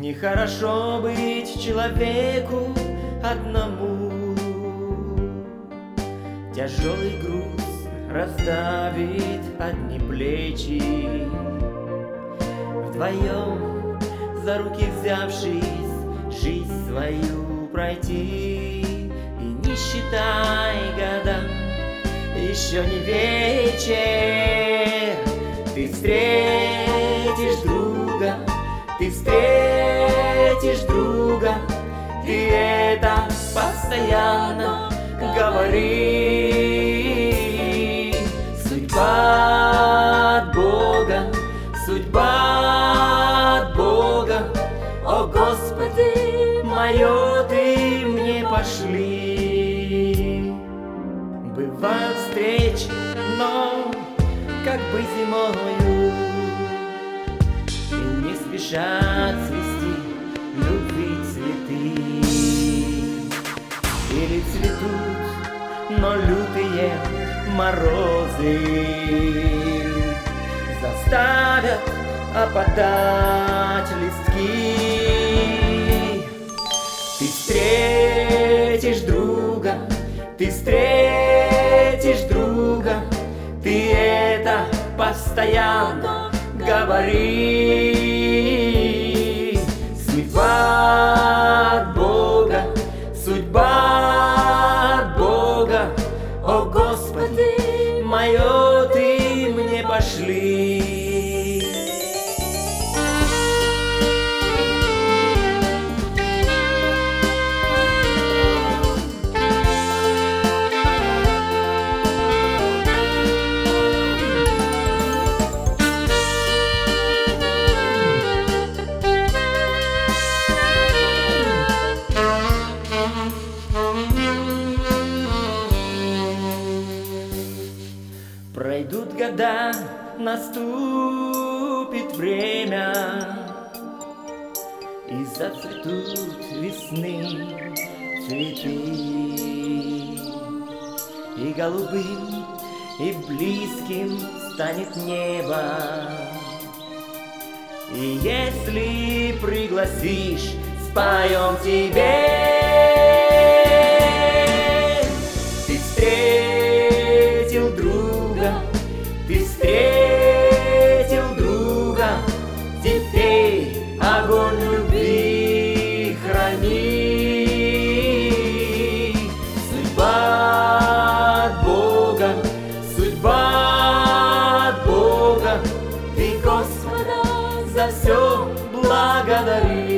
Нехорошо быть человеку одному. Тяжелый груз раздавит одни плечи. Вдвоем, за руки взявшись, жизнь свою пройти. И не считай года, еще не вечер. Ты встретишь друга, ты встретишь друга. Ты это постоянно говори. Судьба от Бога, судьба от Бога. О Господи, мое Ты мне пошли. Бывают встречи, но как бы зимою, и не спешат цвести любви цветы. Или цветут, но лютые морозы заставят опадать листки. Ты встретишь друга, ты встретишь друга. Ты это постоянно говори. Судьба от Бога, судьба от Бога. О Господи, мое Ты мне пошли. Пройдут года, наступит время, и зацветут весны цветы. И голубым, и близким станет небо. И если пригласишь, споем тебе. Ты встретил друга, ты встретил друга. Теперь огонь любви храни. Судьба от Бога, судьба от Бога. Ты Господа за все благодари.